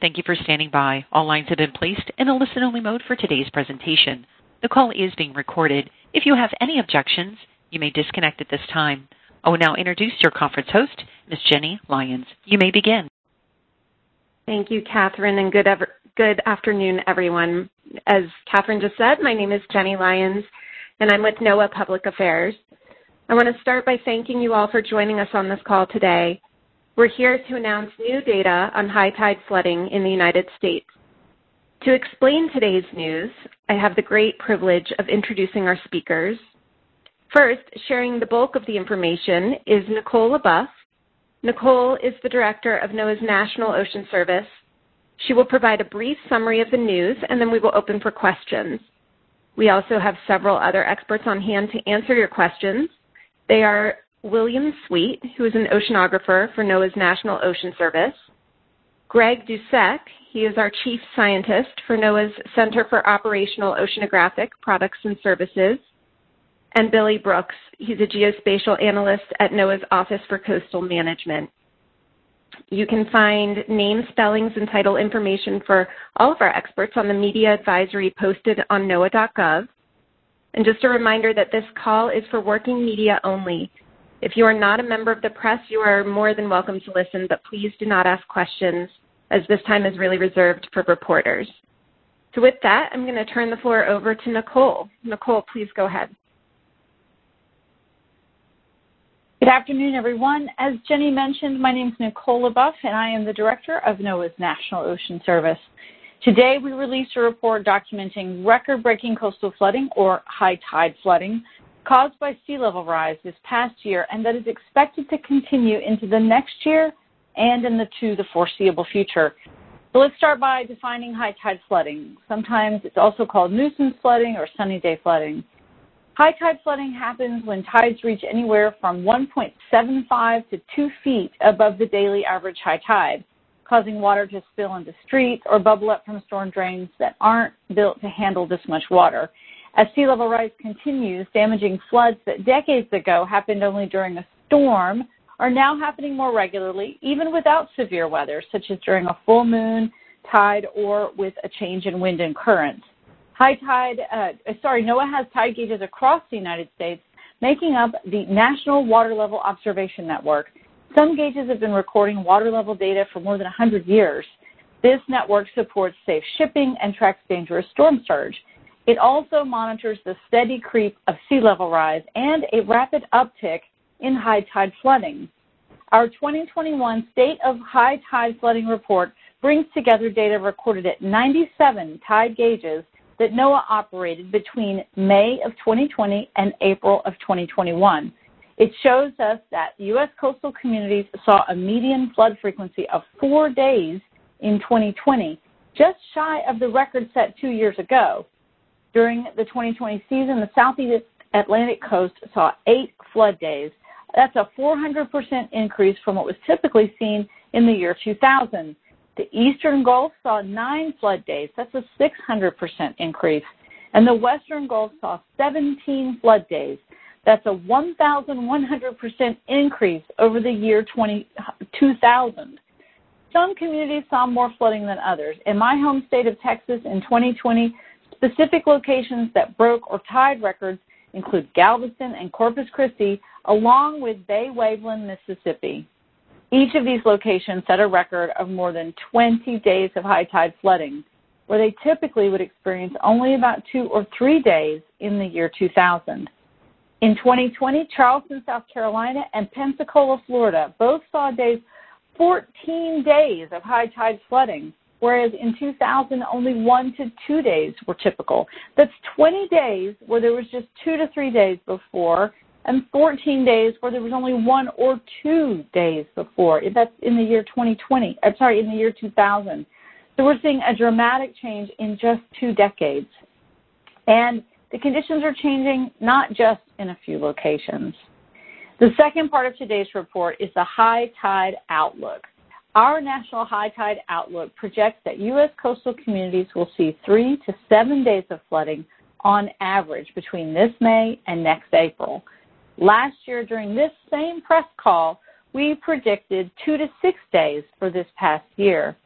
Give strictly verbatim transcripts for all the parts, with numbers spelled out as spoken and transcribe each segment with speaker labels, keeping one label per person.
Speaker 1: Thank you for standing by. All lines have been placed in a listen-only mode for today's presentation. The call is being recorded. If you have any objections, you may disconnect at this time. I will now introduce your conference host, Miz Jenny Lyons. You may begin.
Speaker 2: Thank you, Catherine, and good, ever, good afternoon, everyone. As Catherine just said, my name is Jenny Lyons, and I'm with NOAA Public Affairs. I want to start by thanking you all for joining us on this call today. We're here to announce new data on high tide flooding in the United States. To explain today's news, I have the great privilege of introducing our speakers. First, sharing the bulk of the information is Nicole LaBeouf. Nicole is the director of NOAA's National Ocean Service. She will provide a brief summary of the news, and then we will open for questions. We also have several other experts on hand to answer your questions. They are William Sweet, who is an oceanographer for NOAA's National Ocean Service. Greg Dusek, he is our chief scientist for NOAA's Center for Operational Oceanographic Products and Services. And Billy Brooks, he's a geospatial analyst at NOAA's Office for Coastal Management. You can find name, spellings, and title information for all of our experts on the media advisory posted on NOAA dot gov. And just a reminder that this call is for working media only. If you are not a member of the press, you are more than welcome to listen, but please do not ask questions, as this time is really reserved for reporters. So with that, I'm going to turn the floor over to Nicole. Nicole, please go ahead.
Speaker 3: Good afternoon, everyone. As Jenny mentioned, my name is Nicole LaBeouf, and I am the director of NOAA's National Ocean Service. Today, we released a report documenting record-breaking coastal flooding, or high tide flooding, caused by sea level rise this past year, and that is expected to continue into the next year and in the to the foreseeable future. So let's start by defining high tide flooding. Sometimes it's also called nuisance flooding or sunny day flooding. High tide flooding happens when tides reach anywhere from one point seven five to two feet above the daily average high tide, causing water to spill into streets or bubble up from storm drains that aren't built to handle this much water. As sea level rise continues, damaging floods that decades ago happened only during a storm are now happening more regularly, even without severe weather, such as during a full moon, tide, or with a change in wind and currents. High tide, uh, sorry, NOAA has tide gauges across the United States, making up the National Water Level Observation Network. Some gauges have been recording water level data for more than one hundred years. This network supports safe shipping and tracks dangerous storm surge. It also monitors the steady creep of sea level rise and a rapid uptick in high tide flooding. Our twenty twenty-one State of High Tide Flooding Report brings together data recorded at ninety-seven tide gauges that NOAA operated between May of twenty twenty and April of twenty twenty-one. It shows us that U S coastal communities saw a median flood frequency of four days in twenty twenty, just shy of the record set two years ago. During the twenty twenty season, the Southeast Atlantic coast saw eight flood days. That's a four hundred percent increase from what was typically seen in the year two thousand. The Eastern Gulf saw nine flood days. That's a six hundred percent increase. And the Western Gulf saw seventeen flood days. That's a one thousand one hundred percent increase over the year two thousand. Some communities saw more flooding than others. In my home state of Texas in twenty twenty, specific locations that broke or tied records include Galveston and Corpus Christi, along with Bay Waveland, Mississippi. Each of these locations set a record of more than twenty days of high tide flooding, where they typically would experience only about two or three days in the year two thousand. In twenty twenty, Charleston, South Carolina, and Pensacola, Florida, both saw days fourteen days of high tide flooding, whereas in two thousand, only one to two days were typical. That's twenty days where there was just two to three days before, and fourteen days where there was only one or two days before. That's in the year twenty twenty. I'm sorry, in the year two thousand. So we're seeing a dramatic change in just two decades. And the conditions are changing not just in a few locations. The second part of today's report is the high tide outlook. Our National High Tide Outlook projects that U S coastal communities will see three to seven days of flooding on average between this May and next April. Last year, during this same press call, we predicted two to six days for this past year.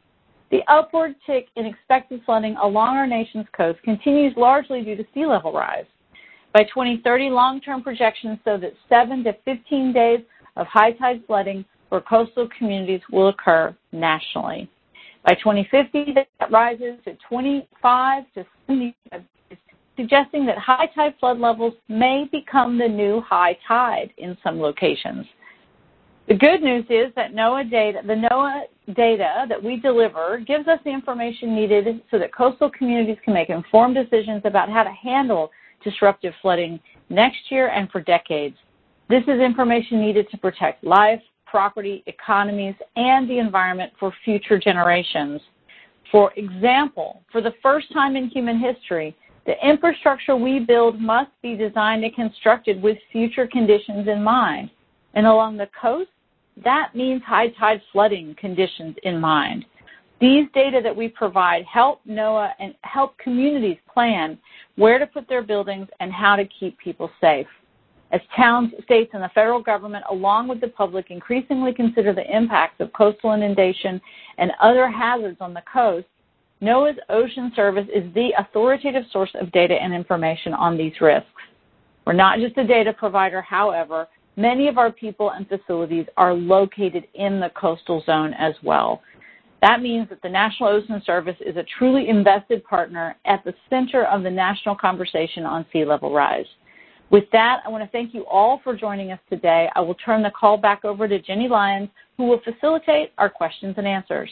Speaker 3: The upward tick in expected flooding along our nation's coast continues largely due to sea level rise. By twenty thirty, long-term projections show that seven to fifteen days of high tide flooding for coastal communities will occur nationally. By twenty fifty, that rises to twenty-five to seventy-five days, suggesting that high tide flood levels may become the new high tide in some locations. The good news is that NOAA data, the NOAA data that we deliver gives us the information needed so that coastal communities can make informed decisions about how to handle disruptive flooding next year and for decades. This is information needed to protect life, property, economies, and the environment for future generations. For example, for the first time in human history, the infrastructure we build must be designed and constructed with future conditions in mind. And along the coast, that means high tide flooding conditions in mind. These data that we provide help NOAA and help communities plan where to put their buildings and how to keep people safe. As towns, states, and the federal government, along with the public, increasingly consider the impacts of coastal inundation and other hazards on the coast, NOAA's Ocean Service is the authoritative source of data and information on these risks. We're not just a data provider, however. Many of our people and facilities are located in the coastal zone as well. That means that the National Ocean Service is a truly invested partner at the center of the national conversation on sea level rise. With that, I want to thank you all for joining us today. I will turn the call back over to Jenny Lyons, who will facilitate our questions and answers.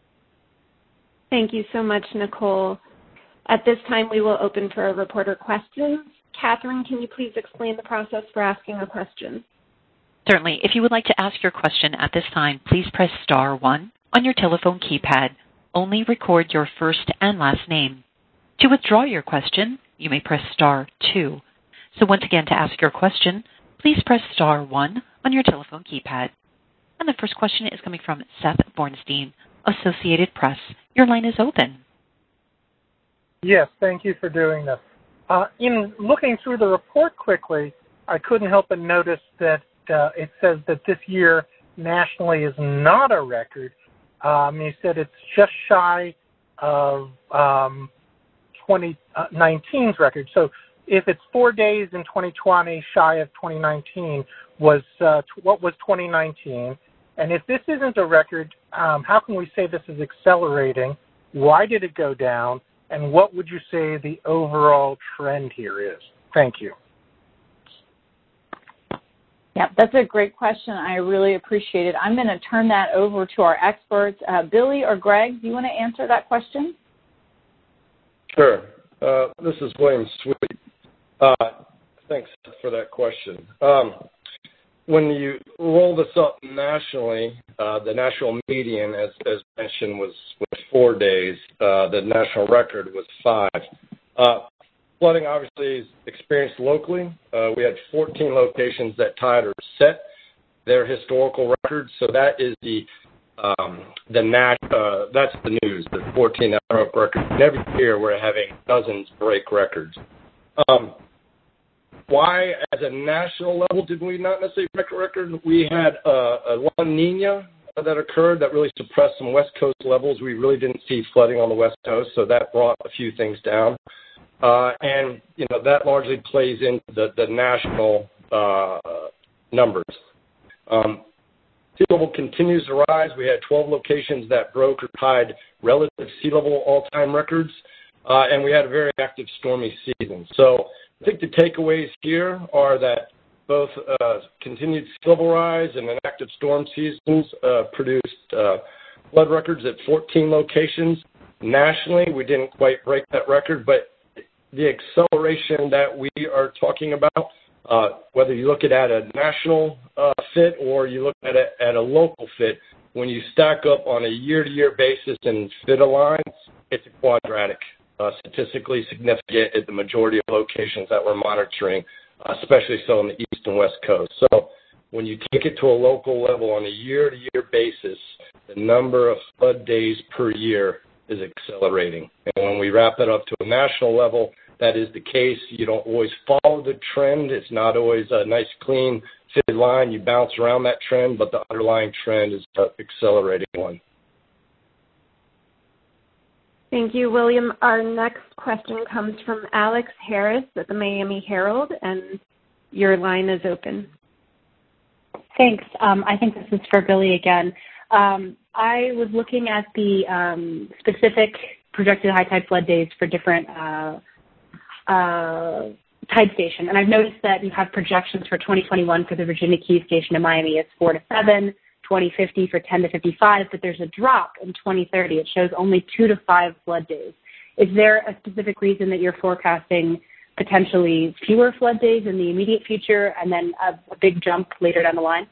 Speaker 2: Thank you so much, Nicole. At this time, we will open for reporter questions. Catherine, can you please explain the process for asking a question?
Speaker 1: Certainly. If you would like to ask your question at this time, please press star one on your telephone keypad. Only record your first and last name. To withdraw your question, you may press star two. So once again, to ask your question, please press star one on your telephone keypad. And the first question is coming from Seth Bornstein, Associated Press. Your line is open.
Speaker 4: Yes, thank you for doing this. Uh, in looking through the report quickly, I couldn't help but notice that uh, it says that this year nationally is not a record. Um, you said it's just shy of um, twenty nineteen's record. So if it's four days in twenty twenty shy of twenty nineteen, was uh, t- what was twenty nineteen? And if this isn't a record, um, how can we say this is accelerating? Why did it go down? And what would you say the overall trend here is? Thank you.
Speaker 3: Yeah, that's a great question. I really appreciate it. I'm going to turn that over to our experts. Uh, Billy or Greg, do you want to answer that question?
Speaker 5: Sure. Uh, this is William Sweet. Uh, thanks for that question. Um, when you roll this up nationally, uh, the national median, as, as mentioned, was, was four days. Uh, the national record was five. Uh, flooding obviously is experienced locally. Uh, we had fourteen locations that tied or set their historical records. So that is the um, the nat- uh, that's the news. The fourteen that broke records. And every year we're having dozens break records. Um, Why, as a national level, did we not necessarily break a record? We had uh, a La Nina that occurred that really suppressed some West Coast levels. We really didn't see flooding on the West Coast, so that brought a few things down. Uh, and, you know, that largely plays into the, the national uh, numbers. Um, sea level continues to rise. We had twelve locations that broke or tied relative sea level all-time records, uh, and we had a very active stormy season. So I think the takeaways here are that both uh, continued sea level rise and an active storm seasons uh, produced uh, flood records at fourteen locations. Nationally, we didn't quite break that record, but the acceleration that we are talking about, uh, whether you look at it at a national uh, fit or you look at it at a local fit, when you stack up on a year-to-year basis and fit a line, it's a quadratic. Uh, statistically significant at the majority of locations that we're monitoring, uh, especially so on the East and West Coast. So when you take it to a local level on a year-to-year basis, the number of flood days per year is accelerating. And when we wrap it up to a national level, that is the case. You don't always follow the trend. It's not always a nice, clean, fitted line. You bounce around that trend, but the underlying trend is an accelerating one.
Speaker 2: Thank you, William. Our next question comes from Alex Harris at the Miami Herald, and your line is open.
Speaker 6: Thanks. Um, I think this is for Billy again. Um, I was looking at the um, specific projected high tide flood days for different uh, uh, tide station, and I've noticed that you have projections for twenty twenty-one for the Virginia Key Station in Miami. It's four to seven, twenty fifty for ten to fifty-five, but there's a drop in twenty thirty. It shows only two to five flood days. Is there a specific reason that you're forecasting potentially fewer flood days in the immediate future and then a, a big jump later down the line?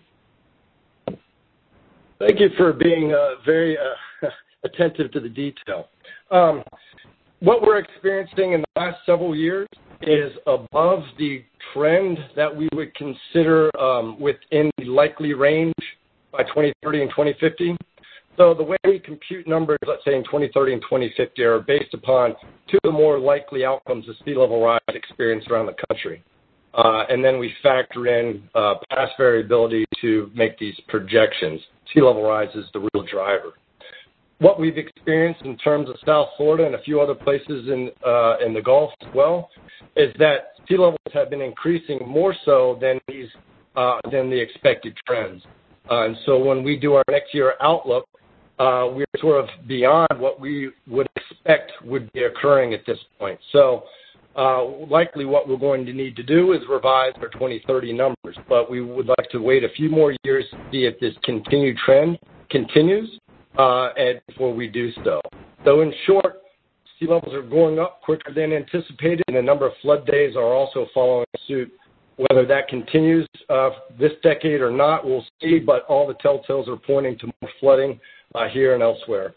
Speaker 5: Thank you for being uh, very uh, attentive to the detail. Um, what we're experiencing in the last several years is above the trend that we would consider um, within the likely range by twenty thirty and twenty fifty. So the way we compute numbers, let's say in twenty thirty and twenty fifty, are based upon two of the more likely outcomes of sea level rise experienced around the country. Uh, and then we factor in uh, past variability to make these projections. Sea level rise is the real driver. What we've experienced in terms of South Florida and a few other places in uh, in the Gulf as well is that sea levels have been increasing more so than these uh, than the expected trends. Uh, and so when we do our next year outlook, uh, we're sort of beyond what we would expect would be occurring at this point. So uh, likely what we're going to need to do is revise our twenty thirty numbers, but we would like to wait a few more years to see if this continued trend continues uh, and before we do so. So in short, sea levels are going up quicker than anticipated, and the number of flood days are also following suit. Whether that continues uh, this decade or not, we'll see, but all the telltales are pointing to more flooding uh, here and elsewhere.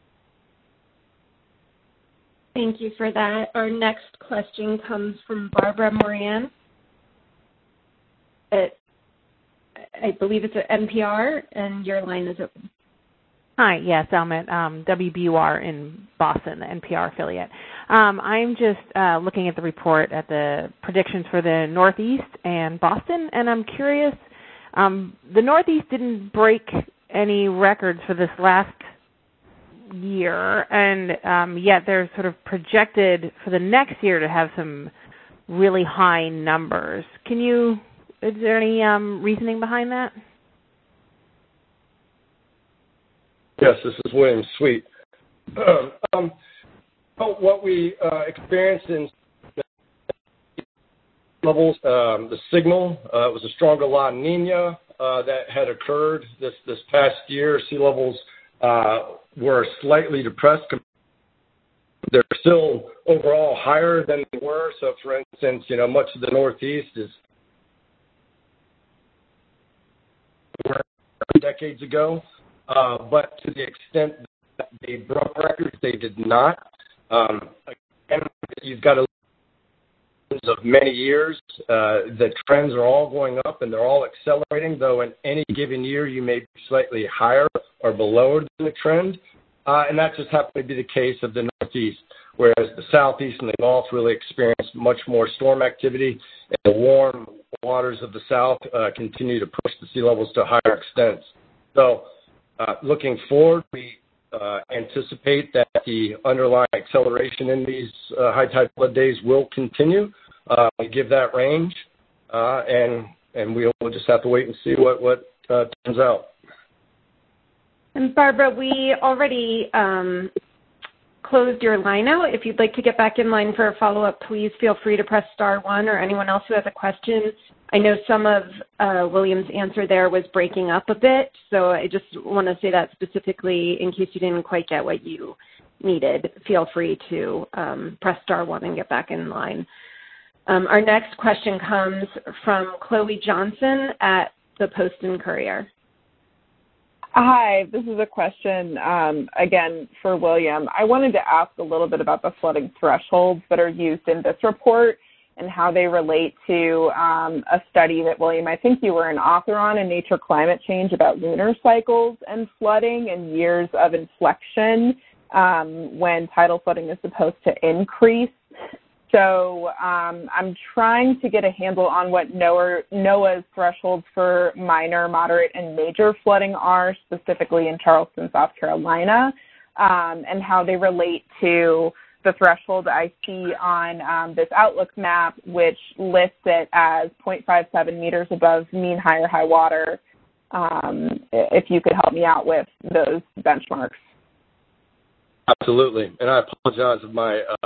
Speaker 2: Thank you for that. Our next question comes from Barbara Moran at, I believe it's at N P R, and your line is open.
Speaker 7: Hi, yes, I'm at um, W B U R in Boston, the N P R affiliate. Um, I'm just uh, looking at the report at the predictions for the Northeast and Boston, and I'm curious, um, the Northeast didn't break any records for this last year, and um, yet they're sort of projected for the next year to have some really high numbers. Can you, is there any um, reasoning behind that?
Speaker 5: Yes, this is William Sweet. Um, well, what we uh, experienced in levels, um, the signal uh, was a stronger La Nina uh, that had occurred this, this past year. Sea levels uh, were slightly depressed. They're still overall higher than they were. So, for instance, you know, much of the Northeast is decades ago. Uh, but to the extent that they broke records, they did not. Um, again, you've got a list of many years. Uh, the trends are all going up, and they're all accelerating, though in any given year you may be slightly higher or below than the trend. Uh, and that just happened to be the case of the Northeast, whereas the Southeast and the Gulf really experienced much more storm activity, and the warm waters of the South uh, continue to push the sea levels to higher extents. So, Uh, looking forward, we uh, anticipate that the underlying acceleration in these uh, high tide flood days will continue. Uh, we give that range, uh, and and we'll just have to wait and see what what uh, turns out.
Speaker 2: And Barbara, we already um, closed your line out. If you'd like to get back in line for a follow-up, please feel free to press star one, or anyone else who has a question. I know some of uh, William's answer there was breaking up a bit, so I just want to say that specifically in case you didn't quite get what you needed. Feel free to um, press star one and get back in line. Um, our next question comes from Chloe Johnson at the Post and Courier.
Speaker 8: Hi, this is a question, um, again, for William. I wanted to ask a little bit about the flooding thresholds that are used in this report and how they relate to um, a study that, William, I think you were an author on in Nature Climate Change about lunar cycles and flooding and years of inflection um, when tidal flooding is supposed to increase. So um, I'm trying to get a handle on what NOAA's thresholds for minor, moderate, and major flooding are, specifically in Charleston, South Carolina. um, and how they relate to the threshold I see on um, this Outlook map, which lists it as zero point five seven meters above mean high or high water. Um, if you could help me out with those benchmarks.
Speaker 5: Absolutely, and I apologize if my uh,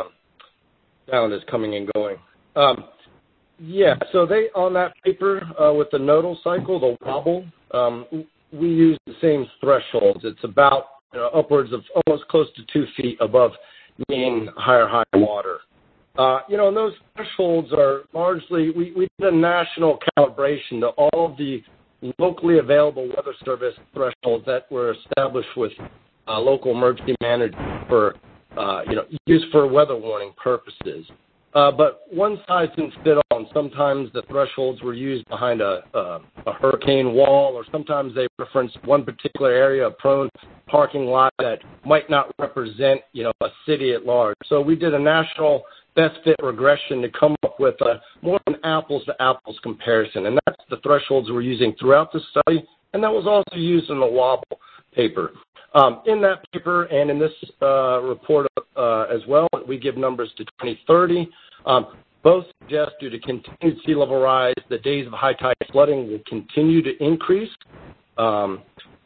Speaker 5: sound is coming and going. Um, yeah, so they on that paper uh, with the nodal cycle, the wobble, um, we use the same thresholds. It's about you know, upwards of almost close to two feet above mean higher high water. Uh, you know, and those thresholds are largely, we, we did a national calibration to all of the locally available weather service thresholds that were established with uh, local emergency managers for, uh, you know, use for weather warning purposes. Uh, but one size didn't fit all, and sometimes the thresholds were used behind a, a, a hurricane wall, or sometimes they referenced one particular area, a prone parking lot that might not represent, you know, a city at large. So we did a national best fit regression to come up with a more an apples to apples comparison, and that's the thresholds we're using throughout the study, and that was also used in the wobble paper. Um, in that paper and in this uh, report uh, as well, we give numbers to twenty thirty. Um, both suggest due to continued sea level rise, the days of high tide flooding will continue to increase. Um,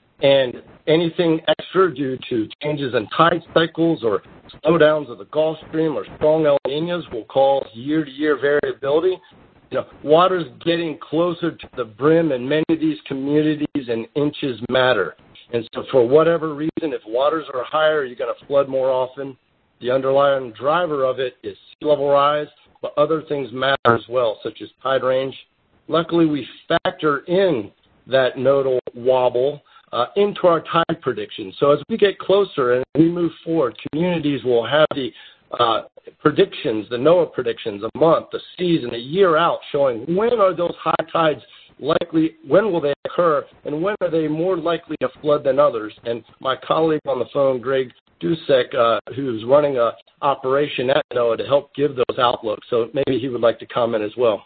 Speaker 5: and anything extra due to changes in tide cycles or slowdowns of the Gulf Stream or strong El Niños will cause year-to-year variability. You know, water's getting closer to the brim in many of these communities, and inches matter. And so for whatever reason, if waters are higher, you're going to flood more often. The underlying driver of it is sea level rise, but other things matter as well, such as tide range. Luckily, we factor in that nodal wobble uh, into our tide prediction. So as we get closer and we move forward, communities will have the uh, predictions, the NOAA predictions, a month, a season, a year out, showing when are those high tides likely, when will they occur, and when are they more likely to flood than others. And my colleague on the phone, Greg Dusek, uh, who's running an operation at NOAA to help give those outlooks, so maybe he would like to comment as well.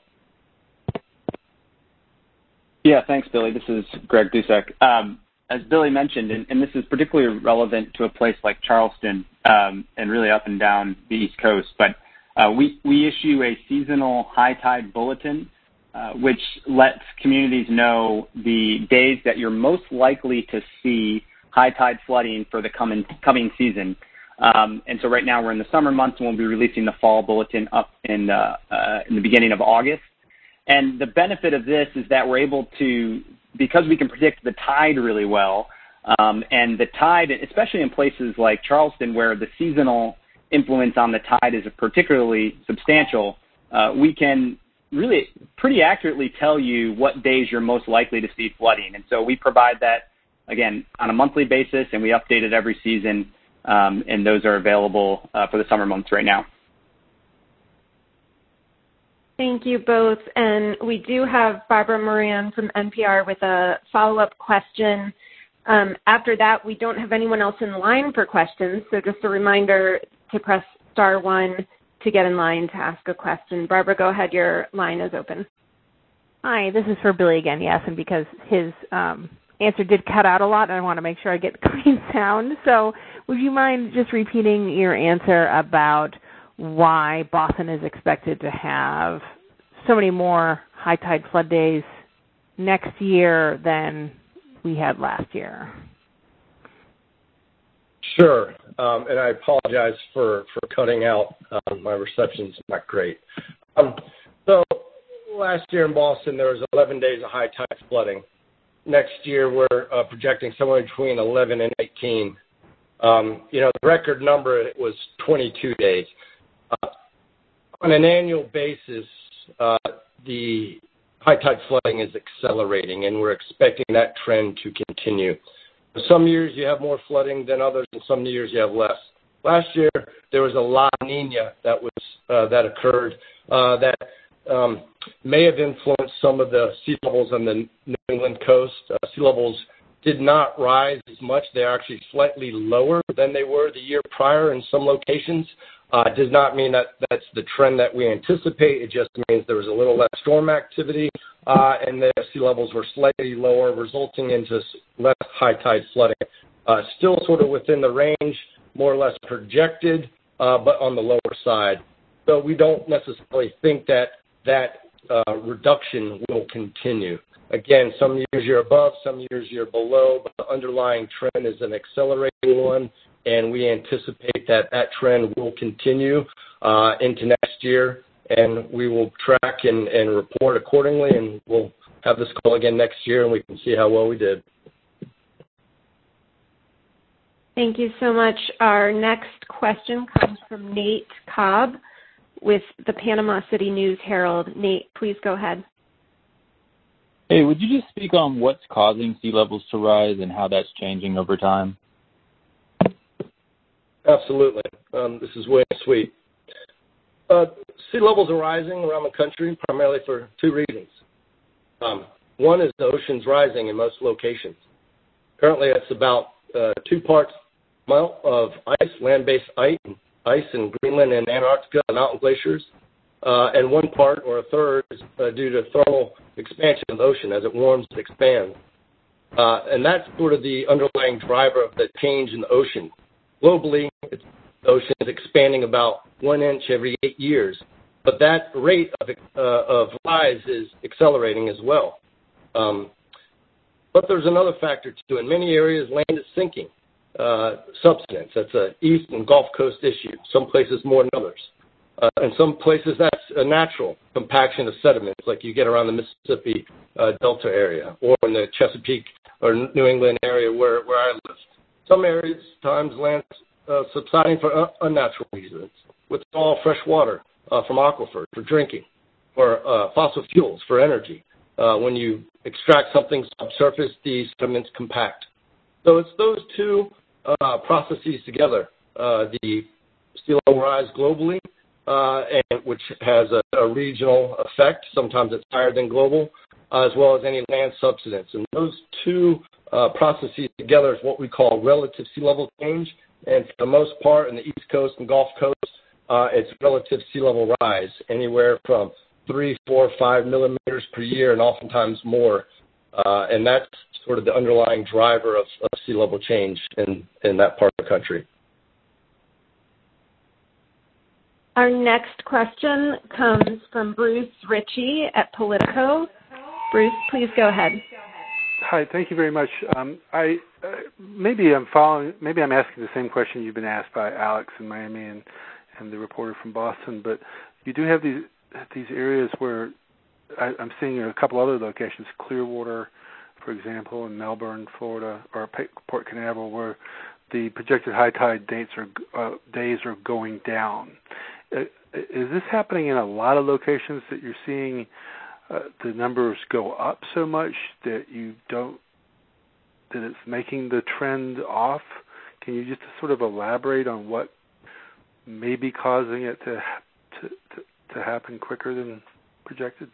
Speaker 9: Yeah, thanks, Billy. This is Greg Dusek. Um, as Billy mentioned, and, and this is particularly relevant to a place like Charleston um, and really up and down the East Coast, but uh, we, we issue a seasonal high tide bulletin Uh, which lets communities know the days that you're most likely to see high tide flooding for the coming coming season. Um, and so right now we're in the summer months, and we'll be releasing the fall bulletin up in, uh, uh, in the beginning of August. And the benefit of this is that we're able to, because we can predict the tide really well, um, and the tide, especially in places like Charleston where the seasonal influence on the tide is particularly substantial, uh, we can really pretty accurately tell you what days you're most likely to see flooding. And so we provide that, again, on a monthly basis, and we update it every season, um, and those are available uh, for the summer months right now.
Speaker 2: Thank you both. And we do have Barbara Moran from N P R with a follow-up question. Um, after that, we don't have anyone else in line for questions, so just a reminder to press star one to get in line to ask a question. Barbara, go ahead. Your line is open.
Speaker 7: Hi, this is for Billy again, yes, and because his um, answer did cut out a lot, and I want to make sure I get clean sound. So would you mind just repeating your answer about why Boston is expected to have so many more high tide flood days next year than we had last year?
Speaker 5: Sure, um, and I apologize for, for cutting out. Um, my reception's not great. Um, so last year in Boston, there was eleven days of high tide flooding. Next year, we're uh, projecting somewhere between eleven and eighteen. Um, you know, the record number was twenty-two days. Uh, on an annual basis, uh, the high tide flooding is accelerating, and we're expecting that trend to continue. Some years you have more flooding than others, and some years you have less. Last year there was a La Nina that was uh, that occurred uh, that um, may have influenced some of the sea levels on the New England coast. Uh, sea levels did not rise as much; they're actually slightly lower than they were the year prior in some locations. Uh, it does not mean that that's the trend that we anticipate. It just means there was a little less storm activity, uh, and the sea levels were slightly lower, resulting into less high tide flooding. Uh, still sort of within the range, more or less projected, uh, but on the lower side. So we don't necessarily think that that uh, reduction will continue. Again, some years you're above, some years you're below, but the underlying trend is an accelerating one, and we anticipate that that trend will continue uh, into next year, and we will track and, and report accordingly, and we'll have this call again next year, and we can see how well we did.
Speaker 2: Thank you so much. Our next question comes from Nate Cobb with the Panama City News Herald. Nate, please go ahead.
Speaker 10: Hey, would you just speak on what's causing sea levels to rise and how that's changing over time?
Speaker 5: Absolutely. Um, this is William Sweet. Uh, sea levels are rising around the country primarily for two reasons. Um, one is the ocean's rising in most locations. Currently, it's about uh, two parts melt of ice, land-based ice, ice in Greenland and Antarctica and mountain glaciers, uh, and one part or a third is uh, due to thermal expansion of the ocean. As it warms, it expands. Uh, and that's sort of the underlying driver of the change in the ocean. Globally, it's, the ocean is expanding about one inch every eight years. But that rate of, uh, of rise is accelerating as well. Um, but there's another factor, too. In many areas, land is sinking. Uh, subsidence. That's an East and Gulf Coast issue. Some places more than others. Uh, in some places, that's a natural compaction of sediments, like you get around the Mississippi uh, Delta area or in the Chesapeake or New England area where, where I live. Some areas, times, land uh, subsiding for uh, unnatural reasons, withdrawal of fresh water uh, from aquifers for drinking, or uh, fossil fuels for energy. Uh, when you extract something subsurface, these sediments compact. So it's those two uh, processes together, uh, the sea level rise globally, uh, and which has a, a regional effect. Sometimes it's higher than global, uh, as well as any land subsidence. And those two uh, processes together is what we call relative sea level change. And for the most part, in the East Coast and Gulf Coast, uh, it's relative sea level rise, anywhere from three, four, five millimeters per year, and oftentimes more. Uh, and that's sort of the underlying driver of, of sea level change in, in that part of the country.
Speaker 2: Our next question comes from Bruce Ritchie at Politico. Bruce, please go ahead.
Speaker 11: Hi, thank you very much. Um, I uh, maybe I'm following. Maybe I'm asking the same question you've been asked by Alex in Miami and, and the reporter from Boston. But you do have these these areas where I, I'm seeing a couple other locations, Clearwater, for example, in Melbourne, Florida, or Port Canaveral, where the projected high tide dates are uh, days are going down. Uh, is this happening in a lot of locations that you're seeing uh, the numbers go up so much that you don't that it's making the trend off? Can you just sort of elaborate on what may be causing it to to to, to happen quicker than projected?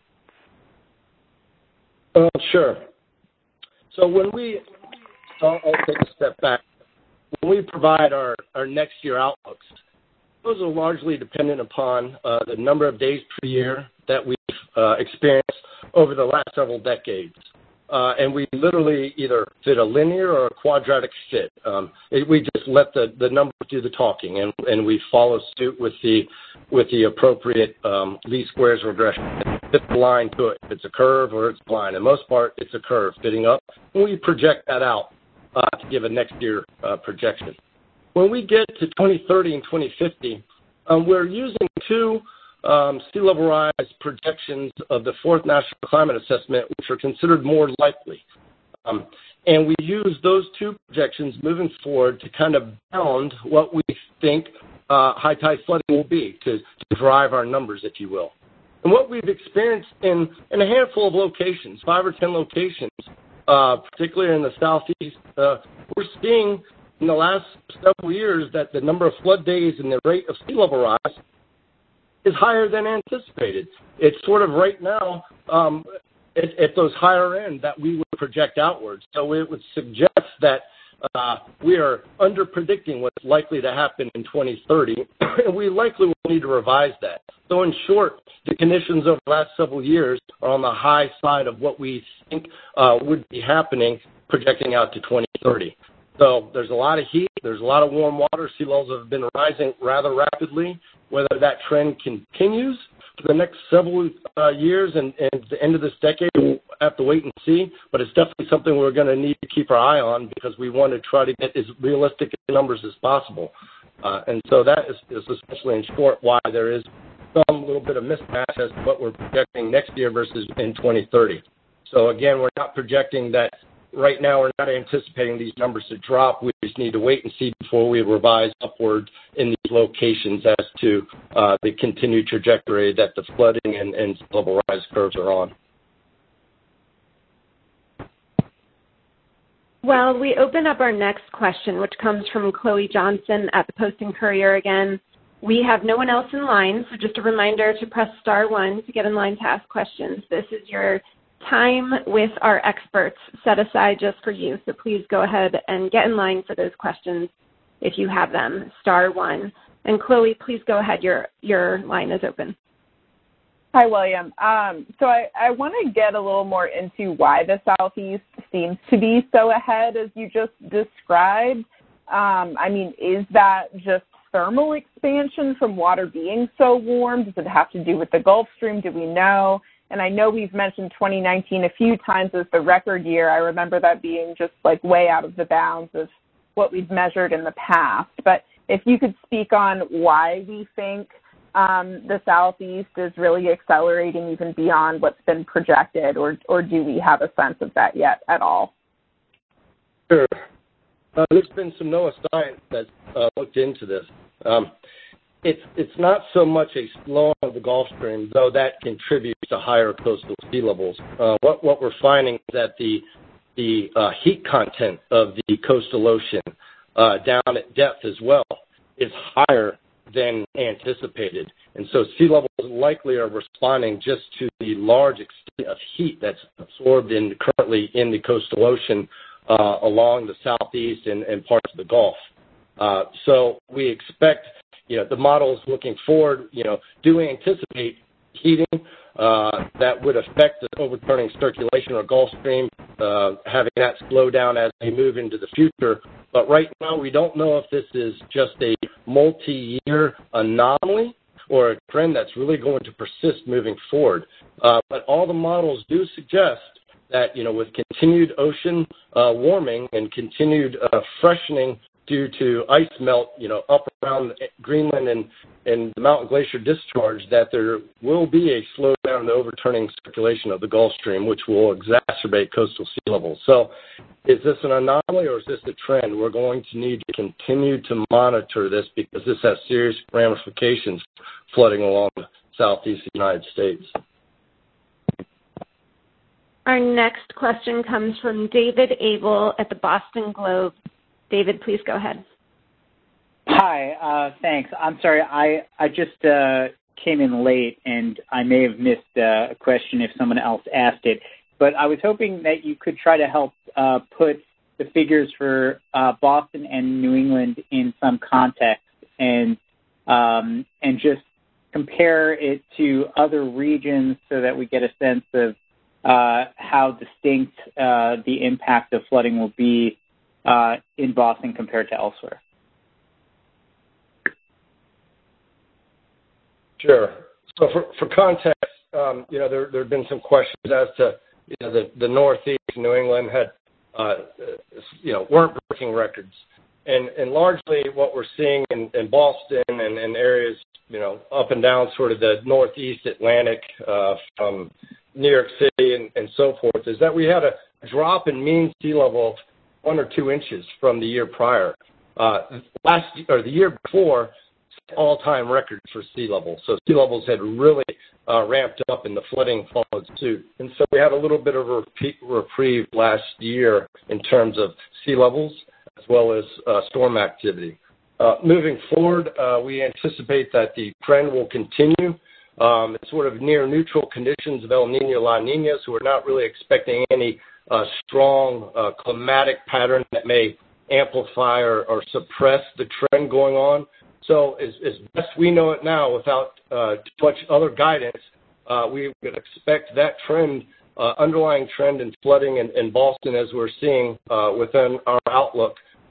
Speaker 5: Uh, sure. So when we, so I'll take a step back. When we provide our, our next year outlooks, those are largely dependent upon uh, the number of days per year that we've uh, experienced over the last several decades. Uh, and we literally either fit a linear or a quadratic fit. Um, it, we just let the, the numbers do the talking, and, and we follow suit with the with the appropriate um, least squares regression. Fit the line to it. If it's a curve or it's a line. In most part, it's a curve fitting up. And we project that out uh, to give a next year uh, projection. When we get to twenty thirty and twenty fifty, um, we're using two um, sea level rise projections of the fourth National Climate Assessment, which are considered more likely. Um, and we use those two projections moving forward to kind of bound what we think uh, high tide flooding will be, to, to drive our numbers, if you will. And what we've experienced in, in a handful of locations, five or ten locations, uh, particularly in the southeast, uh, we're seeing in the last several years that the number of flood days and the rate of sea level rise is higher than anticipated. It's sort of right now um, at, at those higher end that we would project outwards. So it would suggest that uh, we are under-predicting what's likely to happen in twenty thirty, and we likely will need to revise that. So in short, the conditions over the last several years are on the high side of what we think uh, would be happening projecting out to twenty thirty. So there's a lot of heat. There's a lot of warm water. Sea levels have been rising rather rapidly. Whether that trend continues for the next several uh, years and, and the end of this decade, we'll have to wait and see. But it's definitely something we're going to need to keep our eye on because we want to try to get as realistic numbers as possible. Uh, and so that is, is especially in short why there is some little bit of mismatch as to what we're projecting next year versus in twenty thirty. So again, we're not projecting that right now. We're not anticipating these numbers to drop. We just need to wait and see before we revise upward in these locations as to uh, the continued trajectory that the flooding and, and sea level rise curves are on.
Speaker 2: Well, we open up our next question, which comes from Chloe Johnson at the Post and Courier again. We have no one else in line, so just a reminder to press star one to get in line to ask questions. This is your time with our experts set aside just for you, so please go ahead and get in line for those questions if you have them, star one. And Chloe, please go ahead. Your, your line is open.
Speaker 8: Hi, William. Um, so I, I want to get a little more into why the Southeast seems to be so ahead as you just described. Um, I mean, is that just thermal expansion from water being so warm? Does it have to do with the Gulf Stream? Do we know? And I know we've mentioned twenty nineteen a few times as the record year. I remember that being just like way out of the bounds of what we've measured in the past. But if you could speak on why we think um, the Southeast is really accelerating even beyond what's been projected, or, or do we have a sense of that yet at all?
Speaker 5: Sure. Uh, there's been some NOAA science that's uh, looked into this. Um, it's it's not so much a slowing of the Gulf Stream, though that contributes to higher coastal sea levels. Uh, what what we're finding is that the the uh, heat content of the coastal ocean uh, down at depth as well is higher than anticipated, and so sea levels likely are responding just to the large extent of heat that's absorbed in currently in the coastal ocean. Uh, along the Southeast and, and parts of the Gulf. Uh, so we expect, you know, the models looking forward, you know, do we anticipate heating uh, that would affect the overturning circulation or Gulf Stream, uh, having that slow down as they move into the future. But right now we don't know if this is just a multi-year anomaly or a trend that's really going to persist moving forward. Uh, but all the models do suggest that, you know, with continued ocean uh, warming and continued uh, freshening due to ice melt, you know, up around Greenland and, and the mountain glacier discharge, that there will be a slowdown in the overturning circulation of the Gulf Stream, which will exacerbate coastal sea levels. So is this an anomaly or is this a trend? We're going to need to continue to monitor this because this has serious ramifications flooding along the southeast United States.
Speaker 2: Our next question comes from David Abel at the Boston Globe. David, please go ahead.
Speaker 12: Hi, uh, thanks. I'm sorry, I, I just uh, came in late, and I may have missed uh, a question if someone else asked it. But I was hoping that you could try to help uh, put the figures for uh, Boston and New England in some context and um, and just compare it to other regions so that we get a sense of Uh, how distinct uh, the impact of flooding will be uh, in Boston compared to elsewhere.
Speaker 5: Sure. So for, for context, um, you know, there, there have been some questions as to, you know, the, the Northeast, New England had, uh, you know, weren't breaking records. And, and largely what we're seeing in, in Boston and, and areas, you know, up and down sort of the Northeast Atlantic uh, from New York City and, and so forth, is that we had a drop in mean sea level of one or two inches from the year prior. Uh, last or the year before, all-time record for sea level. So sea levels had really uh, ramped up and the flooding followed suit. And so we had a little bit of a reprieve last year in terms of sea levels as well as uh, storm activity. Uh, moving forward, uh, we anticipate that the trend will continue. Um, it's sort of near neutral conditions of El Nino, La Nina, so we're not really expecting any uh, strong uh, climatic pattern that may amplify or, or suppress the trend going on. So as, as best we know it now, without uh, too much other guidance, uh, we would expect that trend, uh, underlying trend in flooding in, in Boston, as we're seeing uh, within our outlook,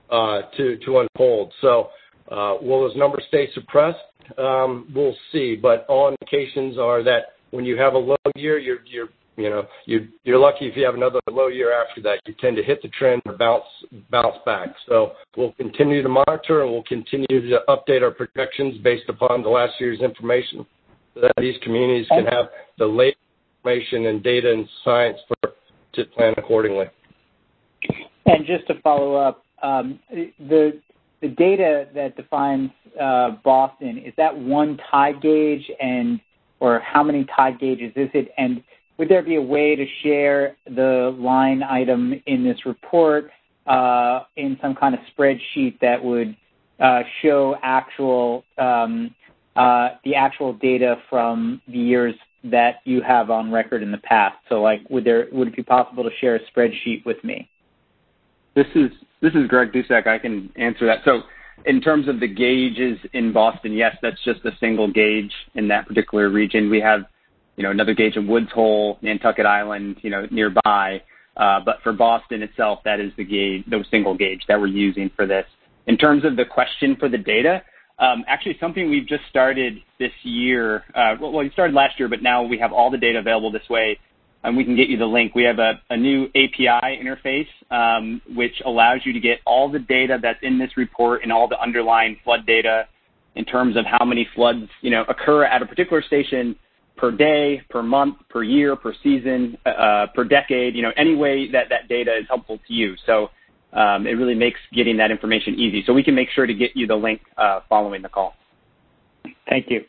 Speaker 5: uh, to to unfold. So, uh, will those numbers stay suppressed? Um, we'll see. But all indications are that when you have a low year, you're you're you know you you're lucky if you have another low year after that. You tend to hit the trend or bounce bounce back. So we'll continue to monitor and we'll continue to update our projections based upon the last year's information, so that these communities can have the latest information and data and science for to plan accordingly.
Speaker 12: And just to follow up, um, the the data that defines uh, Boston, is that one tide gauge, and or how many tide gauges is it? And would there be a way to share the line item in this report uh, in some kind of spreadsheet that would uh, show actual um, uh, the actual data from the years that you have on record in the past? So, like, would there would it be possible to share a spreadsheet with me?
Speaker 9: This is this is Greg Dusek. I can answer that. So, in terms of the gauges in Boston, yes, that's just a single gauge in that particular region. We have, you know, another gauge in Woods Hole, Nantucket Island, you know, nearby. Uh, but for Boston itself, that is the gauge, the single gauge that we're using for this. In terms of the question for the data, um, actually something we've just started this year. Uh, well, we started last year, but now we have all the data available this way. And we can get you the link. We have a, a new A P I interface, um, which allows you to get all the data that's in this report and all the underlying flood data in terms of how many floods, you know, occur at a particular station per day, per month, per year, per season, uh, per decade, you know, any way that that data is helpful to you. So um, it really makes getting that information easy. So we can make sure to get you the link uh, following the call.
Speaker 12: Thank you.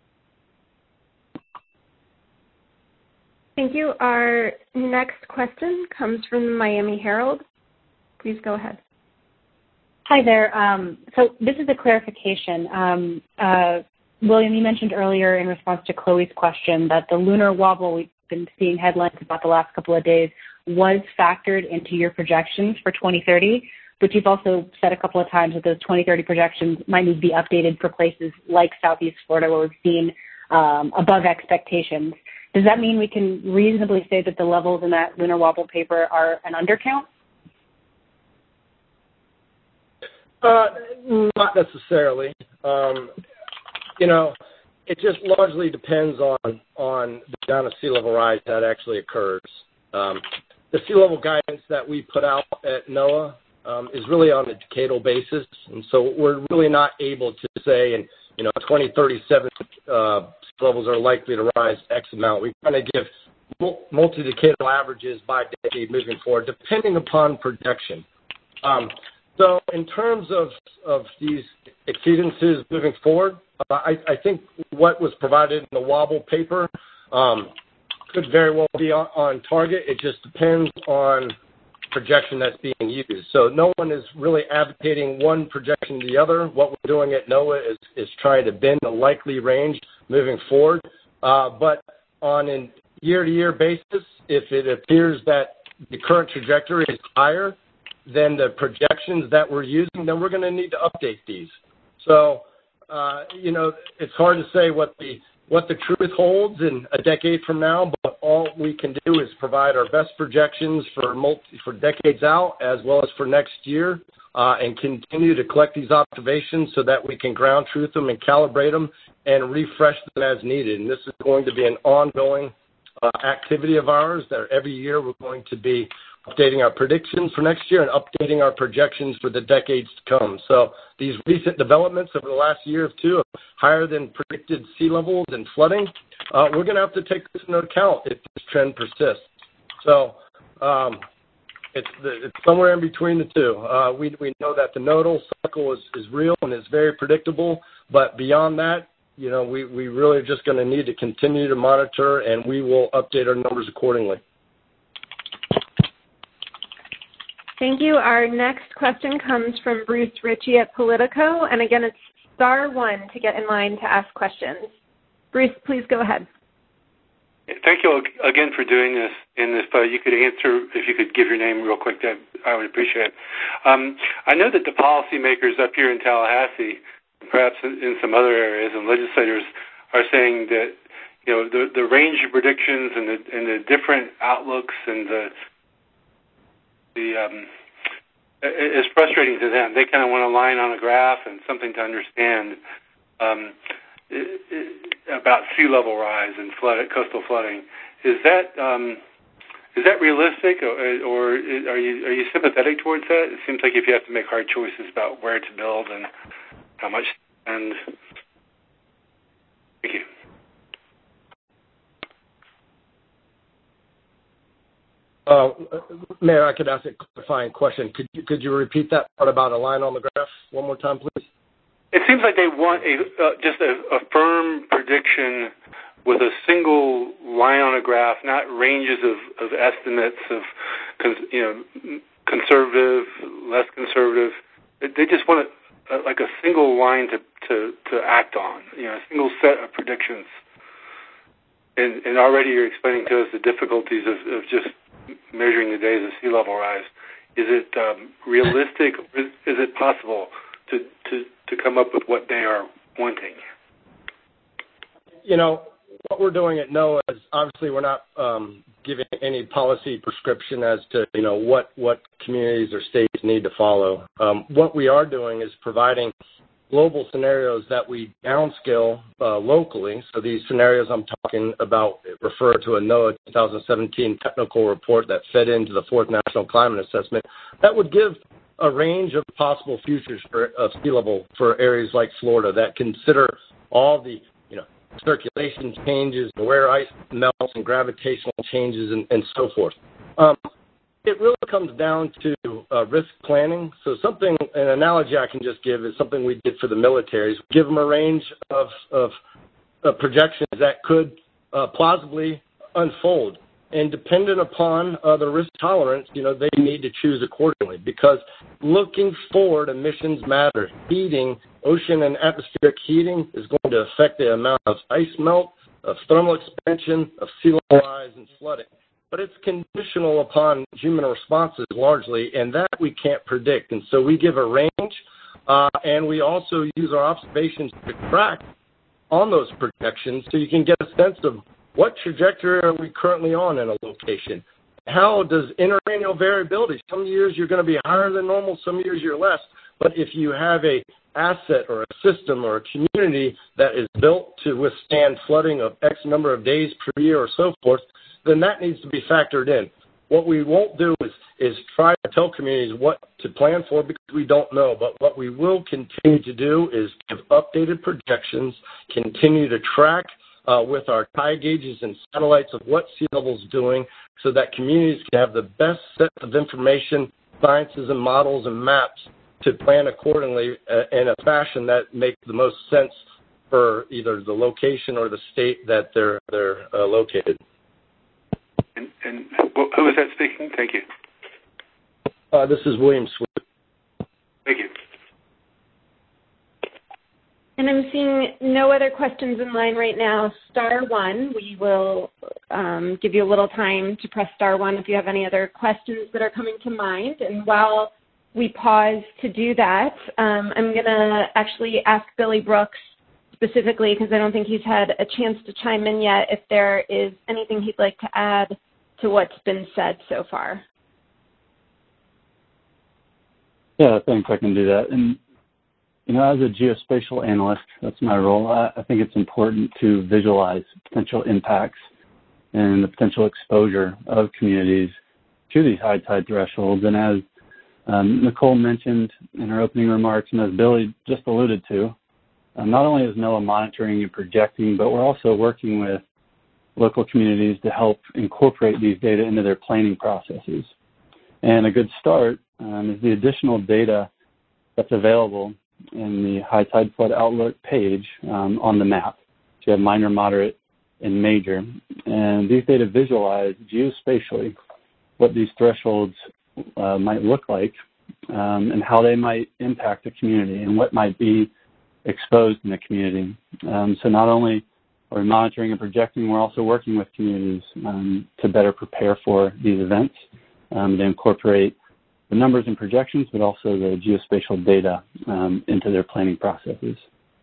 Speaker 2: Thank you. Our next question comes from the Miami Herald. Please go ahead.
Speaker 6: Hi there. Um, so this is a clarification. Um, uh, William, you mentioned earlier in response to Chloe's question that the lunar wobble we've been seeing headlines about the last couple of days was factored into your projections for twenty thirty, but you've also said a couple of times that those twenty thirty projections might need to be updated for places like Southeast Florida where we've seen um, above expectations. Does that mean we can reasonably say that the levels in that lunar wobble paper are an undercount?
Speaker 5: Uh, not necessarily. Um, you know, it just largely depends on, on the amount of sea level rise that actually occurs. Um, the sea level guidance that we put out at NOAA um, is really on a decadal basis, and so we're really not able to say, and you know, twenty thirty-seven uh, sea levels are likely to rise X amount. We kind of give multi-decadal averages by decade moving forward, depending upon projection. Um, so in terms of, of these exceedances moving forward, uh, I, I think what was provided in the wobble paper um, could very well be on, on target. It just depends on projection that's being used. So no one is really advocating one projection to the other. What we're doing at NOAA is, is trying to bend the likely range moving forward. Uh, but on a year-to-year basis, if it appears that the current trajectory is higher than the projections that we're using, then we're going to need to update these. So, uh, you know, it's hard to say what the what the truth holds in a decade from now, but all we can do is provide our best projections for multi, for decades out as well as for next year, uh, and continue to collect these observations so that we can ground truth them and calibrate them and refresh them as needed. And this is going to be an ongoing uh, activity of ours that every year we're going to be updating our predictions for next year and updating our projections for the decades to come. So these recent developments over the last year or two of higher than predicted sea levels and flooding, uh, we're going to have to take this into account if this trend persists. So um, it's, it's somewhere in between the two. Uh, we, we know that the nodal cycle is, is real and is very predictable, but beyond that, you know, we, we really are just going to need to continue to monitor, and we will update our numbers accordingly.
Speaker 2: Thank you. Our next question comes from Bruce Ritchie at Politico. And again, it's star one to get in line to ask questions. Bruce, please go ahead.
Speaker 11: Thank you again for doing this. And if uh, you could answer, if you could give your name real quick, that I would appreciate it. Um, I know that the policymakers up here in Tallahassee, perhaps in some other areas, and legislators are saying that, you know, the, the range of predictions and the, and the different outlooks and the the um, is frustrating to them. They kind of want a line on a graph and something to understand um, it, it, about sea level rise and flood, coastal flooding. Is that um, is that realistic, or, or are you are you sympathetic towards that? It seems like if you have to make hard choices about where to build and how much to spend. Thank you.
Speaker 5: Uh, Mayor, I could ask a clarifying question. Could you, could you repeat that part about a line on the graph one more time, please?
Speaker 11: It seems like they want a uh, just a, a firm prediction with a single line on a graph, not ranges of, of estimates of, you know, conservative, less conservative. They just want a, a, like a single line to, to, to act on, you know, a single set of predictions. And, and already you're explaining to us the difficulties of, of just measuring the days of sea level rise. Is it um, realistic? Is, is it possible to, to, to come up with what they are wanting?
Speaker 5: You know, what we're doing at NOAA is obviously we're not um, giving any policy prescription as to, you know, what, what communities or states need to follow. Um, what we are doing is providing global scenarios that we downscale uh, locally. So these scenarios I'm talking about refer to a NOAA two thousand seventeen technical report that fed into the fourth National Climate Assessment that would give a range of possible futures for of sea level for areas like Florida that consider all the, you know, circulation changes, where ice melts and gravitational changes and, and so forth. Um, It really comes down to uh, risk planning. So something, an analogy I can just give is something we did for the militaries. We give them a range of, of uh, projections that could uh, plausibly unfold. And dependent upon uh, the risk tolerance, you know, they need to choose accordingly, because looking forward, emissions matter. Heating, ocean and atmospheric heating is going to affect the amount of ice melt, of thermal expansion, of sea level rise and flooding. But it's conditional upon human responses largely, and that we can't predict. And so we give a range, uh, and we also use our observations to track on those projections so you can get a sense of what trajectory are we currently on in a location. How does interannual variability, some years you're going to be higher than normal, some years you're less. But if you have a asset or a system or a community that is built to withstand flooding of X number of days per year or so forth, then that needs to be factored in. What we won't do is, is try to tell communities what to plan for because we don't know. But what we will continue to do is give updated projections, continue to track uh, with our tide gauges and satellites of what sea level is doing so that communities can have the best set of information, sciences and models and maps to plan accordingly uh, in a fashion that makes the most sense for either the location or the state that they're, they're uh, located.
Speaker 11: And, and who is that speaking? Thank you.
Speaker 5: Uh, this is William Sweet.
Speaker 11: Thank you.
Speaker 2: And I'm seeing no other questions in line right now. Star one, we will um, give you a little time to press star one if you have any other questions that are coming to mind. And while we pause to do that, um, I'm going to actually ask Billy Brooks specifically, because I don't think he's had a chance to chime in yet, if there is anything he'd like to add to what's been said so far.
Speaker 10: Yeah, thanks. I can do that. And, you know, as a geospatial analyst, that's my role, I, I think it's important to visualize potential impacts and the potential exposure of communities to these high tide thresholds. And as um, Nicole mentioned in her opening remarks, and as Billy just alluded to, Uh, not only is NOAA monitoring and projecting, but we're also working with local communities to help incorporate these data into their planning processes. And a good start um, is the additional data that's available in the High Tide Flood Outlook page um, on the map. So you have minor, moderate, and major. And these data visualize geospatially what these thresholds uh, might look like um, and how they might impact the community and what might be exposed in the community. Um, so not only are we monitoring and projecting, we're also working with communities um, to better prepare for these events, um, to incorporate the numbers and projections, but also the geospatial data um, into their planning processes.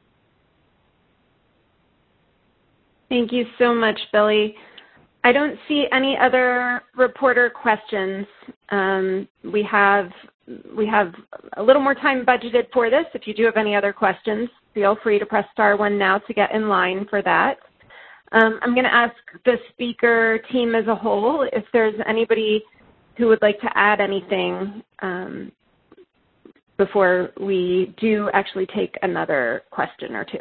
Speaker 2: Thank you so much, Billy. I don't see any other reporter questions. Um, we have we have a little more time budgeted for this. If you do have any other questions, feel free to press star one now to get in line for that. Um, I'm going to ask the speaker team as a whole if there's anybody who would like to add anything um, before we do actually take another question or two.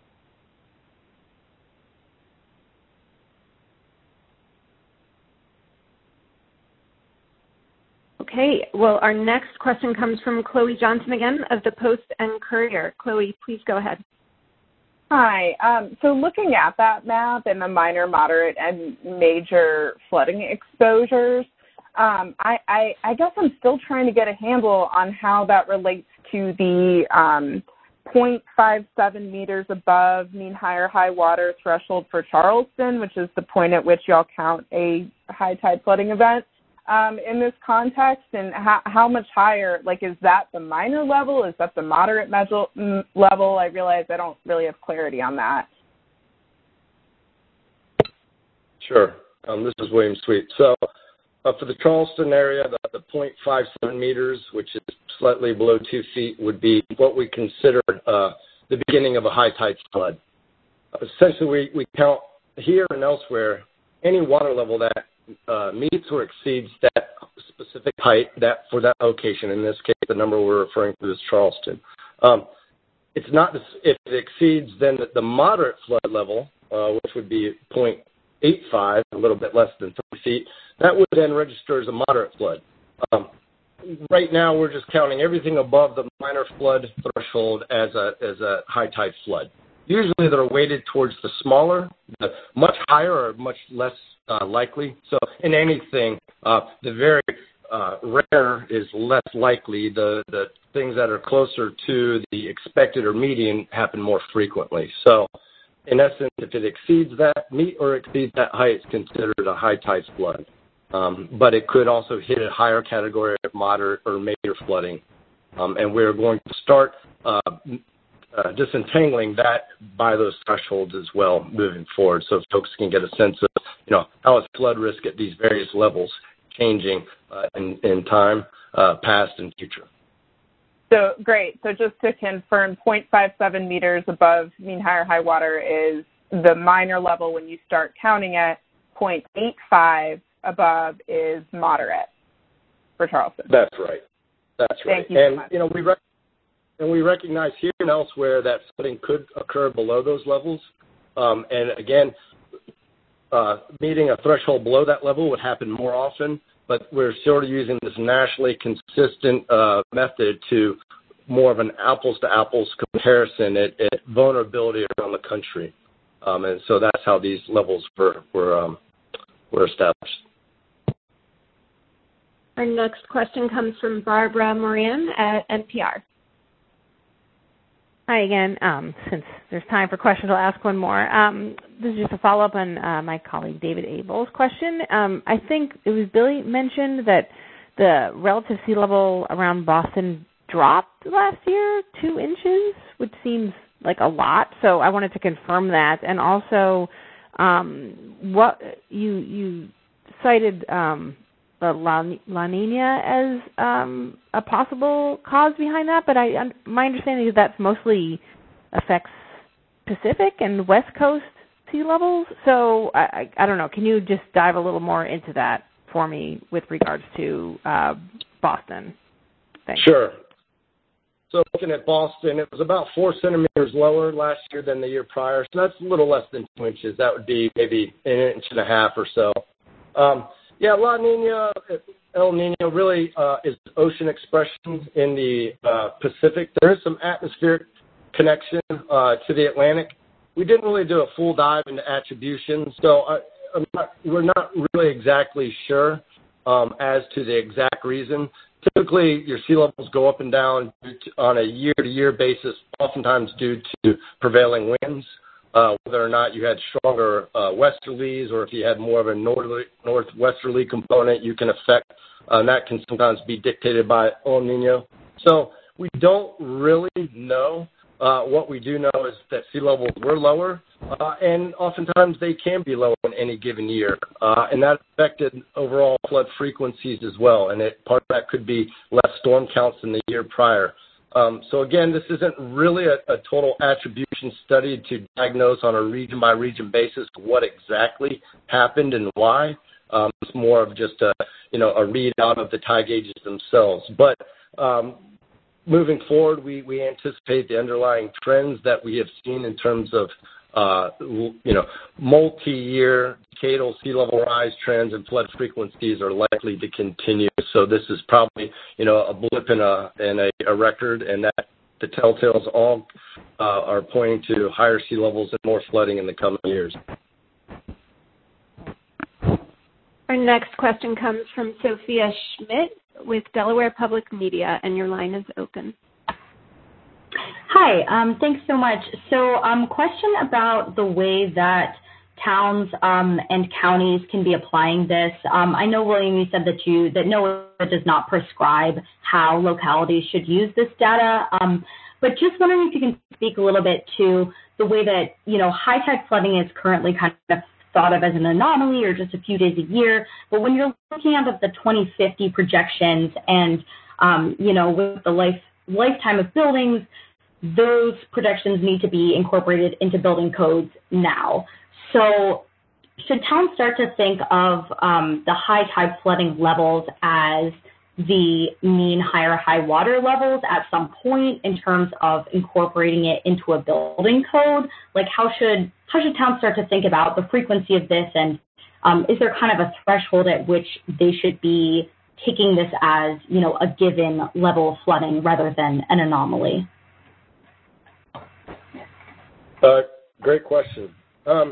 Speaker 2: Okay, well, our next question comes from Chloe Johnson again of the Post and Courier. Chloe, please go ahead.
Speaker 8: Hi. Um, so looking at that map and the minor, moderate, and major flooding exposures, um, I, I, I guess I'm still trying to get a handle on how that relates to the um, zero point five seven meters above mean higher high water threshold for Charleston, which is the point at which y'all count a high tide flooding event. Um, in this context, and how, how much higher, like, is that the minor level? Is that the moderate measure, m- level? I realize I don't really have clarity on that.
Speaker 5: Sure. Um, this is William Sweet. So uh, for the Charleston area, the, the zero point five seven meters, which is slightly below two feet, would be what we consider uh, the beginning of a high tide flood. Uh, essentially, we, we count here and elsewhere any water level that Uh, meets or exceeds that specific height that for that location. In this case, the number we're referring to is Charleston. Um, it's not if it exceeds then the, the moderate flood level, uh, which would be zero point eight five, a little bit less than three feet. That would then register as a moderate flood. Um, right now, we're just counting everything above the minor flood threshold as a as a high tide flood. Usually, they're weighted towards the smaller, the much higher or much less Uh, likely. So in anything, uh, the very uh, rare is less likely. The, the things that are closer to the expected or median happen more frequently. So in essence, if it exceeds that, meet or exceeds that height, it's considered a high tide flood. Um, but it could also hit a higher category of moderate or major flooding. Um, and we're going to start uh, Uh, disentangling that by those thresholds as well moving forward, so folks can get a sense of, you know, how is flood risk at these various levels changing uh, in, in time, uh, past and future.
Speaker 8: So great. So just to confirm, zero point five seven meters above mean higher high water is the minor level when you start counting it. zero point eight five above is moderate for Charleston.
Speaker 5: That's right. That's right.
Speaker 8: Thank you
Speaker 5: and
Speaker 8: so much.
Speaker 5: you know we. Rec- And we recognize here and elsewhere that flooding could occur below those levels. Um, and again, uh, meeting a threshold below that level would happen more often, but we're sort of using this nationally consistent uh, method to more of an apples-to-apples comparison at, at vulnerability around the country. Um, and so that's how these levels were, were, um, were established.
Speaker 2: Our next question comes from Barbara Moran at N P R.
Speaker 7: Hi again. Um, since there's time for questions, I'll ask one more. Um, this is just a follow-up on uh, my colleague David Abel's question. Um, I think it was Billy mentioned that the relative sea level around Boston dropped last year two inches, which seems like a lot. So I wanted to confirm that. And also, um, what you you cited um, the La, La Nina as um, a possible cause behind that, but I, my understanding is that's mostly affects Pacific and West Coast sea levels. So I, I, I don't know. Can you just dive a little more into that for me with regards to uh, Boston? Thanks.
Speaker 5: Sure. So looking at Boston, it was about four centimeters lower last year than the year prior. So that's a little less than two inches. That would be maybe an inch and a half or so. Um, Yeah, La Nina, El Nino really uh, is ocean expression in the uh, Pacific. There is some atmospheric connection uh, to the Atlantic. We didn't really do a full dive into attribution, so I, I'm not, we're not really exactly sure um, as to the exact reason. Typically, your sea levels go up and down on a year-to-year basis, oftentimes due to prevailing winds. Uh, whether or not you had stronger uh, westerlies or if you had more of a northerly, northwesterly component, you can affect, uh, and that can sometimes be dictated by El Nino. So we don't really know. Uh, what we do know is that sea levels were lower, uh, and oftentimes they can be low in any given year, uh, and that affected overall flood frequencies as well, and it, part of that could be less storm counts than the year prior. Um, so again, this isn't really a, a total attribution study to diagnose on a region-by-region basis what exactly happened and why. Um, it's more of just a, you know, a readout of the tide gauges themselves. But um, moving forward, we, we anticipate the underlying trends that we have seen in terms of, uh, you know, multi-year decadal sea level rise trends and flood frequencies are likely to continue. So this is probably, you know, a blip in a in a, a record, and that the telltales all uh, are pointing to higher sea levels and more flooding in the coming years.
Speaker 2: Our next question comes from Sophia Schmidt with Delaware Public Media, and your line is open.
Speaker 13: Hi, um, thanks so much. So, um, question about the way that towns um, and counties can be applying this. Um, I know, William, you said that you that NOAA does not prescribe how localities should use this data, um, but just wondering if you can speak a little bit to the way that, you know, high tide flooding is currently kind of thought of as an anomaly or just a few days a year, but when you're looking at the twenty fifty projections and, um, you know, with the life lifetime of buildings, those projections need to be incorporated into building codes now. So should towns start to think of um, the high tide flooding levels as the mean higher high water levels at some point in terms of incorporating it into a building code? Like how should how should towns start to think about the frequency of this, and um, is there kind of a threshold at which they should be taking this as, you know, a given level of flooding rather than an anomaly?
Speaker 5: Uh, great question. Um,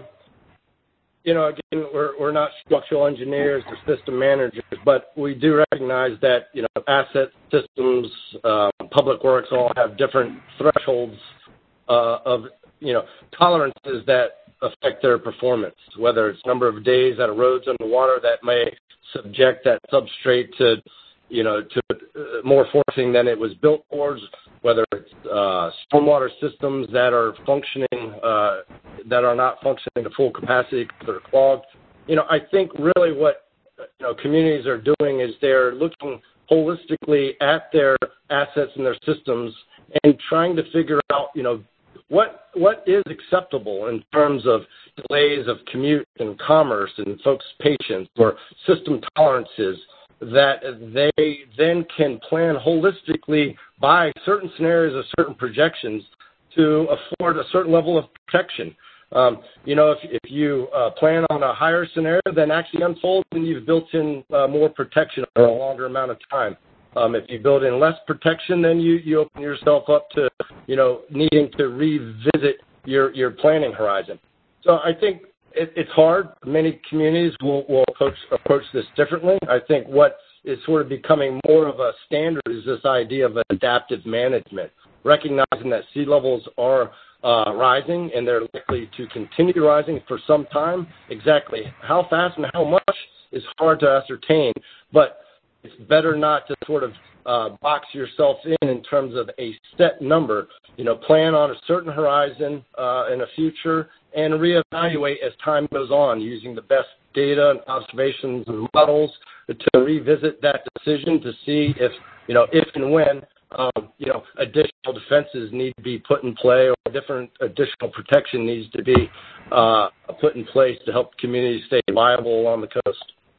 Speaker 5: you know, again, we're we're not structural engineers or system managers, but we do recognize that, you know, asset systems, uh, public works all have different thresholds uh, of, you know, tolerances that affect their performance, whether it's number of days that a road's underwater that may subject that substrate to, you know, to more forcing than it was built for, whether it's uh, stormwater systems that are functioning, uh, that are not functioning to full capacity because they're clogged. You know, I think really what, you know, communities are doing is they're looking holistically at their assets and their systems and trying to figure out, you know, what what is acceptable in terms of delays of commute and commerce and folks' patience or system tolerances that they then can plan holistically by certain scenarios or certain projections to afford a certain level of protection. Um, you know, if, if you uh, plan on a higher scenario, then actually unfolds and you've built in uh, more protection for a longer amount of time. Um, if you build in less protection, then you, you open yourself up to, you know, needing to revisit your, your planning horizon. So I think it, it's hard. Many communities will, will approach, approach this differently. I think what is sort of becoming more of a standard is this idea of adaptive management, recognizing that sea levels are uh, rising and they're likely to continue rising for some time. Exactly how fast and how much is hard to ascertain, but it's better not to sort of uh, box yourself in in terms of a set number. You know, plan on a certain horizon uh, in the future and reevaluate as time goes on using the best data and observations and models to revisit that decision to see if, you know, if and when, um, you know, additional defenses need to be put in play or different additional protection needs to be uh, put in place to help communities stay viable along the coast.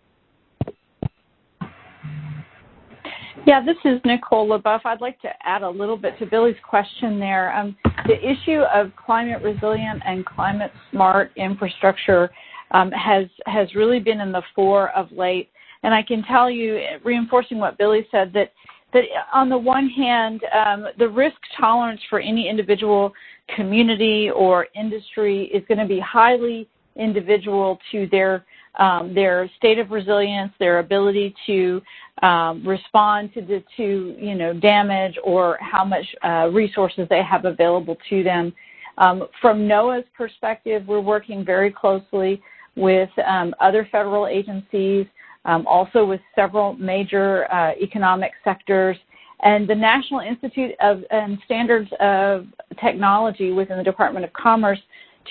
Speaker 3: Yeah, this is Nicole LaBeouf. I'd like to add a little bit to Billy's question there. Um, the issue of climate resilient and climate smart infrastructure um, has has really been in the fore of late. And I can tell you, reinforcing what Billy said, that that on the one hand, um, the risk tolerance for any individual community or industry is going to be highly individual to their um, their state of resilience, their ability to um, respond to the, to you know damage, or how much uh, resources they have available to them. Um, from NOAA's perspective, we're working very closely with um, other federal agencies, um, also with several major uh, economic sectors, and the National Institute of and Standards of Technology within the Department of Commerce to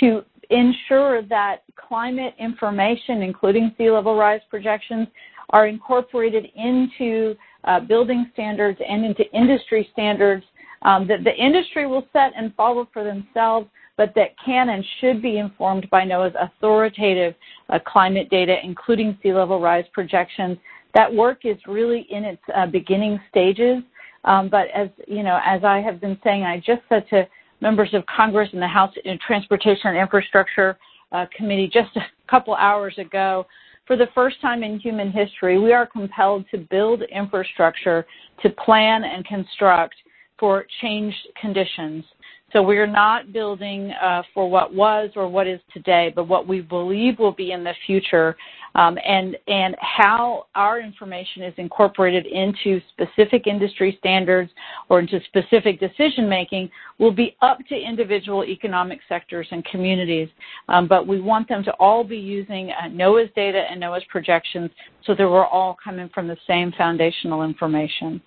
Speaker 3: ensure that climate information, including sea level rise projections, are incorporated into uh, building standards and into industry standards um, that the industry will set and follow for themselves, but that can and should be informed by NOAA's authoritative uh, climate data, including sea level rise projections. That work is really in its uh, beginning stages, um, but as you know, as I have been saying, I just said to members of Congress and the House Transportation and Infrastructure uh, Committee just a couple hours ago, for the first time in human history, we are compelled to build infrastructure to plan and construct for changed conditions. So we are not building uh, for what was or what is today, but what we believe will be in the future, um, and, and how our information is incorporated into specific industry standards or into specific decision-making will be up to individual economic sectors and communities. Um, but we want them to all be using uh, NOAA's data and NOAA's projections so that we're all coming from the same foundational information.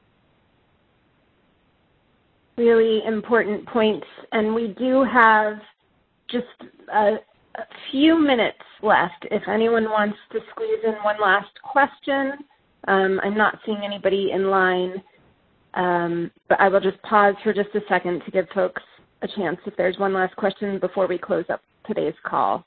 Speaker 2: Really important points, and we do have just a, a few minutes left. If anyone wants to squeeze in one last question, um, I'm not seeing anybody in line, um, but I will just pause for just a second to give folks a chance if there's one last question before we close up today's call.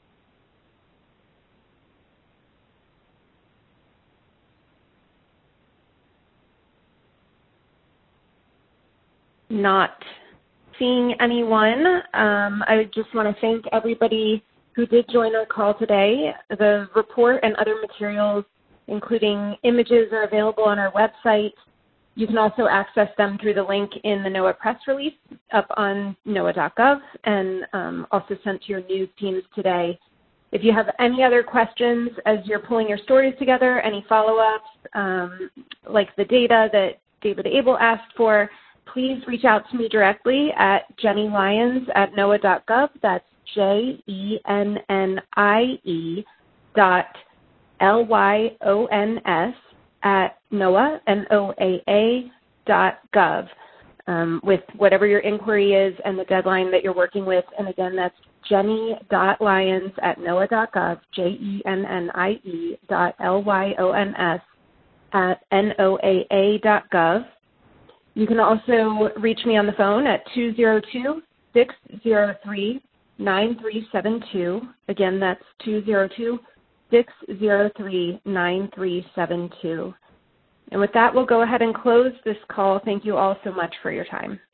Speaker 2: Not seeing anyone. Um, I just want to thank everybody who did join our call today. The report and other materials, including images, are available on our website. You can also access them through the link in the NOAA press release up on NOAA dot gov and um, also sent to your news teams today. If you have any other questions as you're pulling your stories together, any follow-ups, um, like the data that David Abel asked for, please reach out to me directly at Jenny Lyons at NOAA dot gov. That's J E N N I E dot L Y O N S at NOAA, N O A A dot gov, um, with whatever your inquiry is and the deadline that you're working with. And again, that's Jenny dot Lyons at NOAA dot gov, J E N N I E dot L Y O N S at N O A A dot gov. You can also reach me on the phone at two zero two, six zero three, nine three seven two. Again, that's two zero two, six zero three, nine three seven two. And with that, we'll go ahead and close this call. Thank you all so much for your time.